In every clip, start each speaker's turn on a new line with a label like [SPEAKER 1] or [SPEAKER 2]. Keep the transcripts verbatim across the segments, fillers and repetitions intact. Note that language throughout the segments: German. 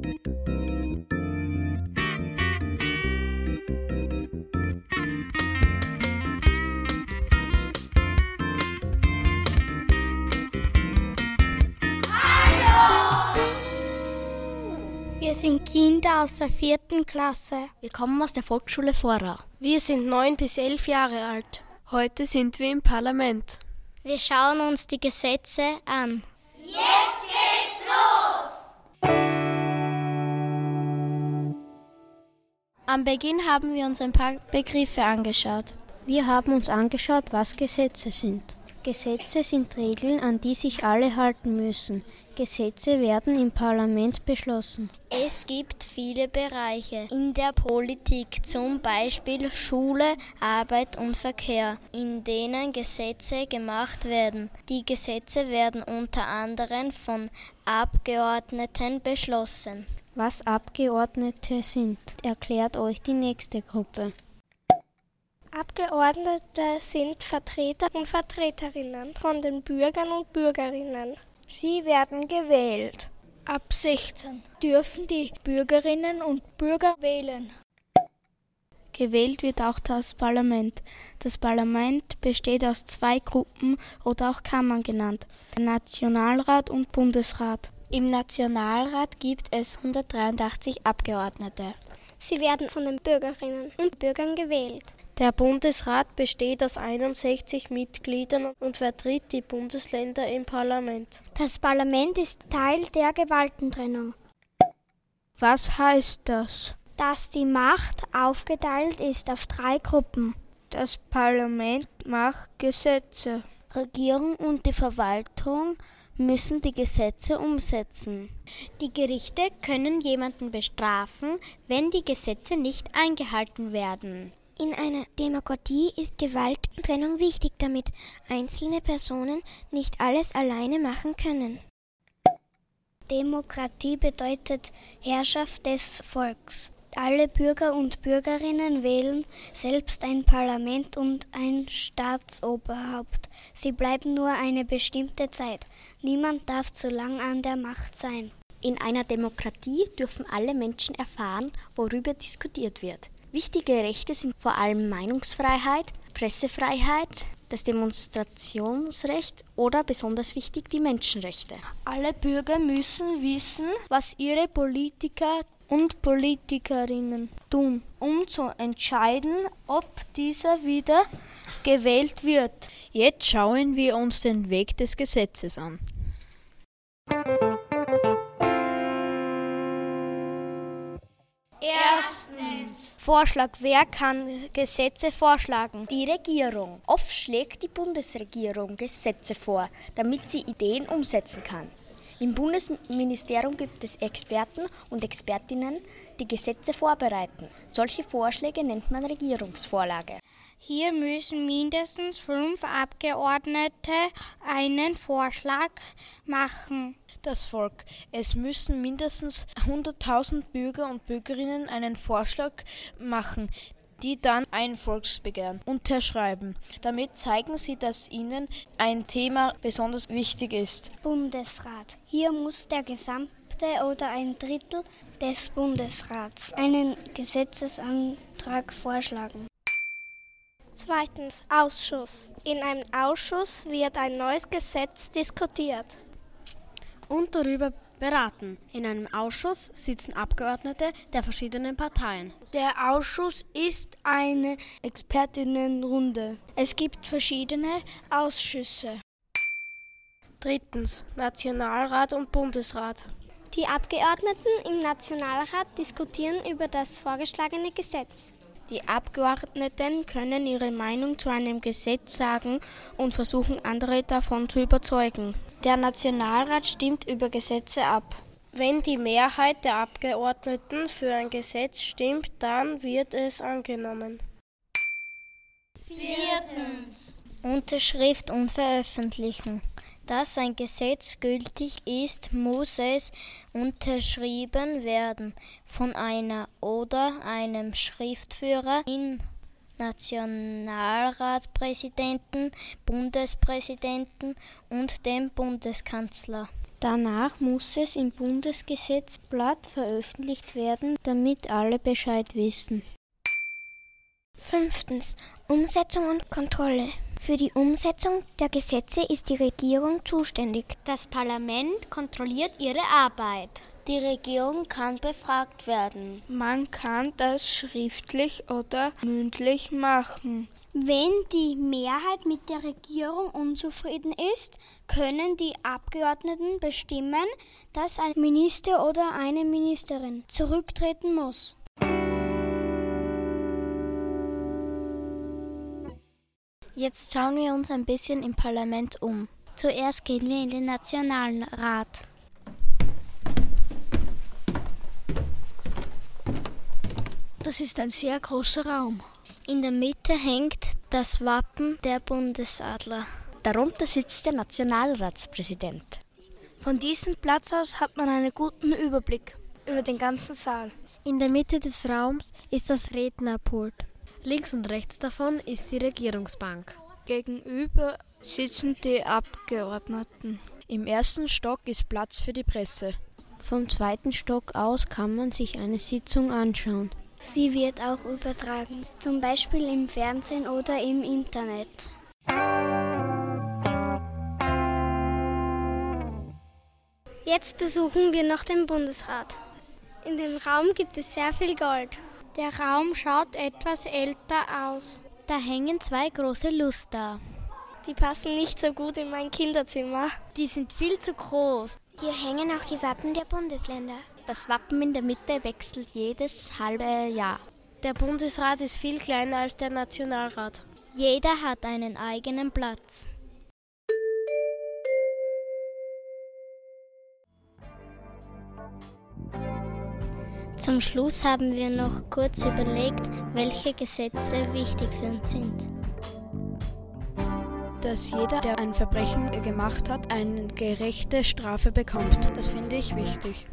[SPEAKER 1] Wir sind Kinder aus der vierten Klasse.
[SPEAKER 2] Wir kommen aus der Volksschule Vorau.
[SPEAKER 3] Wir sind neun bis elf Jahre alt.
[SPEAKER 4] Heute sind wir im Parlament.
[SPEAKER 1] Wir schauen uns die Gesetze an.
[SPEAKER 5] Jetzt geht's los!
[SPEAKER 2] Am Beginn haben wir uns ein paar Begriffe angeschaut.
[SPEAKER 6] Wir haben uns angeschaut, was Gesetze sind. Gesetze sind Regeln, an die sich alle halten müssen. Gesetze werden im Parlament beschlossen.
[SPEAKER 1] Es gibt viele Bereiche in der Politik, zum Beispiel Schule, Arbeit und Verkehr, in denen Gesetze gemacht werden. Die Gesetze werden unter anderem von Abgeordneten beschlossen.
[SPEAKER 6] Was Abgeordnete sind, erklärt euch die nächste Gruppe.
[SPEAKER 7] Abgeordnete sind Vertreter und Vertreterinnen von den Bürgern und Bürgerinnen.
[SPEAKER 8] Sie werden gewählt.
[SPEAKER 3] Ab sechzehn dürfen die Bürgerinnen und Bürger wählen. Gewählt wird auch das Parlament. Das Parlament besteht aus zwei Gruppen oder auch Kammern genannt, Nationalrat und Bundesrat.
[SPEAKER 2] Im Nationalrat gibt es hundertdreiundachtzig Abgeordnete.
[SPEAKER 7] Sie werden von den Bürgerinnen und Bürgern gewählt.
[SPEAKER 3] Der Bundesrat besteht aus einundsechzig Mitgliedern und vertritt die Bundesländer im Parlament.
[SPEAKER 7] Das Parlament ist Teil der Gewaltentrennung.
[SPEAKER 8] Was heißt das?
[SPEAKER 7] Dass die Macht aufgeteilt ist auf drei Gruppen.
[SPEAKER 8] Das Parlament macht Gesetze.
[SPEAKER 2] Regierung und die Verwaltung müssen die Gesetze umsetzen.
[SPEAKER 1] Die Gerichte können jemanden bestrafen, wenn die Gesetze nicht eingehalten werden.
[SPEAKER 9] In einer Demokratie ist Gewaltentrennung wichtig, damit einzelne Personen nicht alles alleine machen können.
[SPEAKER 7] Demokratie bedeutet Herrschaft des Volks. Alle Bürger und Bürgerinnen wählen selbst ein Parlament und ein Staatsoberhaupt. Sie bleiben nur eine bestimmte Zeit. Niemand darf zu lang an der Macht sein.
[SPEAKER 2] In einer Demokratie dürfen alle Menschen erfahren, worüber diskutiert wird. Wichtige Rechte sind vor allem Meinungsfreiheit, Pressefreiheit, das Demonstrationsrecht oder besonders wichtig die Menschenrechte.
[SPEAKER 3] Alle Bürger müssen wissen, was ihre Politiker und Politikerinnen tun, um zu entscheiden, ob dieser wieder gewählt wird.
[SPEAKER 4] Jetzt schauen wir uns den Weg des Gesetzes an.
[SPEAKER 3] Erstens. Vorschlag. Wer kann Gesetze vorschlagen?
[SPEAKER 2] Die Regierung. Oft schlägt die Bundesregierung Gesetze vor, damit sie Ideen umsetzen kann. Im Bundesministerium gibt es Experten und Expertinnen, die Gesetze vorbereiten. Solche Vorschläge nennt man Regierungsvorlage.
[SPEAKER 1] Hier müssen mindestens fünf Abgeordnete einen Vorschlag machen.
[SPEAKER 4] Das Volk. Es müssen mindestens hunderttausend Bürger und Bürgerinnen einen Vorschlag machen, die dann ein Volksbegehren unterschreiben. Damit zeigen sie, dass ihnen ein Thema besonders wichtig ist.
[SPEAKER 7] Bundesrat. Hier muss der gesamte oder ein Drittel des Bundesrats einen Gesetzesantrag vorschlagen. Zweitens. Ausschuss. In einem Ausschuss wird ein neues Gesetz diskutiert
[SPEAKER 3] und darüber beraten. In einem Ausschuss sitzen Abgeordnete der verschiedenen Parteien. Der Ausschuss ist eine Expertinnenrunde. Es gibt verschiedene Ausschüsse. Drittens. Nationalrat und Bundesrat.
[SPEAKER 7] Die Abgeordneten im Nationalrat diskutieren über das vorgeschlagene Gesetz.
[SPEAKER 3] Die Abgeordneten können ihre Meinung zu einem Gesetz sagen und versuchen, andere davon zu überzeugen.
[SPEAKER 2] Der Nationalrat stimmt über Gesetze ab.
[SPEAKER 3] Wenn die Mehrheit der Abgeordneten für ein Gesetz stimmt, dann wird es angenommen.
[SPEAKER 1] Viertens. Unterschrift und Veröffentlichung. Dass ein Gesetz gültig ist, muss es unterschrieben werden von einer oder einem Schriftführer, in Nationalratspräsidenten, Bundespräsidenten und dem Bundeskanzler.
[SPEAKER 6] Danach muss es im Bundesgesetzblatt veröffentlicht werden, damit alle Bescheid wissen.
[SPEAKER 9] Fünftens. Umsetzung und Kontrolle. Für die Umsetzung der Gesetze ist die Regierung zuständig.
[SPEAKER 1] Das Parlament kontrolliert ihre Arbeit. Die Regierung kann befragt werden.
[SPEAKER 8] Man kann das schriftlich oder mündlich machen.
[SPEAKER 7] Wenn die Mehrheit mit der Regierung unzufrieden ist, können die Abgeordneten bestimmen, dass ein Minister oder eine Ministerin zurücktreten muss.
[SPEAKER 6] Jetzt schauen wir uns ein bisschen im Parlament um. Zuerst gehen wir in den Nationalrat.
[SPEAKER 3] Das ist ein sehr großer Raum.
[SPEAKER 1] In der Mitte hängt das Wappen der Bundesadler.
[SPEAKER 2] Darunter sitzt der Nationalratspräsident.
[SPEAKER 3] Von diesem Platz aus hat man einen guten Überblick über den ganzen Saal.
[SPEAKER 10] In der Mitte des Raums ist das Rednerpult. Links und rechts davon ist die Regierungsbank.
[SPEAKER 8] Gegenüber sitzen die Abgeordneten.
[SPEAKER 4] Im ersten Stock ist Platz für die Presse.
[SPEAKER 6] Vom zweiten Stock aus kann man sich eine Sitzung anschauen.
[SPEAKER 7] Sie wird auch übertragen, zum Beispiel im Fernsehen oder im Internet. Jetzt besuchen wir noch den Bundesrat. In dem Raum gibt es sehr viel Gold.
[SPEAKER 1] Der Raum schaut etwas älter aus. Da hängen zwei große Luster.
[SPEAKER 7] Die passen nicht so gut in mein Kinderzimmer.
[SPEAKER 1] Die sind viel zu groß.
[SPEAKER 9] Hier hängen auch die Wappen der Bundesländer.
[SPEAKER 2] Das Wappen in der Mitte wechselt jedes halbe Jahr.
[SPEAKER 10] Der Bundesrat ist viel kleiner als der Nationalrat.
[SPEAKER 1] Jeder hat einen eigenen Platz. Zum Schluss haben wir noch kurz überlegt, welche Gesetze wichtig für uns sind.
[SPEAKER 4] Dass jeder, der ein Verbrechen gemacht hat, eine gerechte Strafe bekommt. Das finde ich wichtig.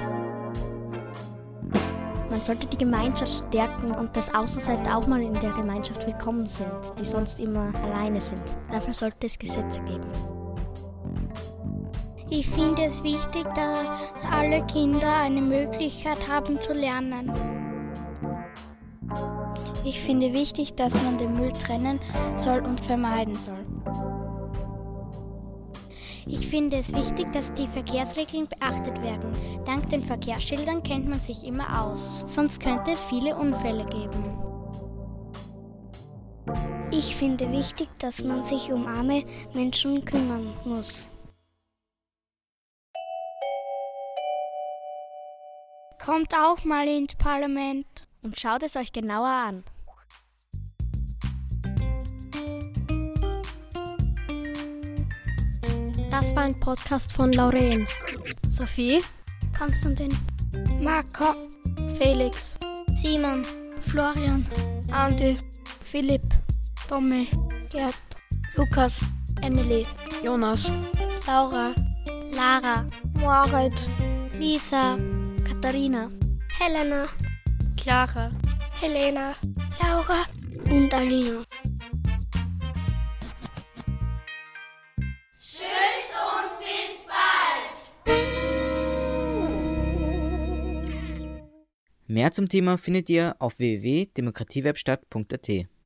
[SPEAKER 2] Man sollte die Gemeinschaft stärken und dass Außenseiter auch mal in der Gemeinschaft willkommen sind, die sonst immer alleine sind. Dafür sollte es Gesetze geben.
[SPEAKER 1] Ich finde es wichtig, dass alle Kinder eine Möglichkeit haben zu lernen. Ich finde wichtig, dass man den Müll trennen soll und vermeiden soll. Ich finde es wichtig, dass die Verkehrsregeln beachtet werden. Dank den Verkehrsschildern kennt man sich immer aus. Sonst könnte es viele Unfälle geben.
[SPEAKER 7] Ich finde wichtig, dass man sich um arme Menschen kümmern muss.
[SPEAKER 1] Kommt auch mal ins Parlament.
[SPEAKER 2] Und schaut es euch genauer an.
[SPEAKER 10] Das war ein Podcast von Lauren, Sophie,
[SPEAKER 7] Konstantin,
[SPEAKER 3] Marco, Felix,
[SPEAKER 1] Simon,
[SPEAKER 3] Florian, Andi, Philipp, Tommy, Gerd, Lukas,
[SPEAKER 10] Emily, Jonas,
[SPEAKER 1] Laura, Lara,
[SPEAKER 3] Moritz,
[SPEAKER 1] Lisa,
[SPEAKER 10] Katharina,
[SPEAKER 7] Helena,
[SPEAKER 3] Clara,
[SPEAKER 7] Helena,
[SPEAKER 3] Laura
[SPEAKER 7] und Alina.
[SPEAKER 5] Tschüss und bis bald!
[SPEAKER 11] Mehr zum Thema findet ihr auf w w w punkt demokratiewerkstatt punkt a t.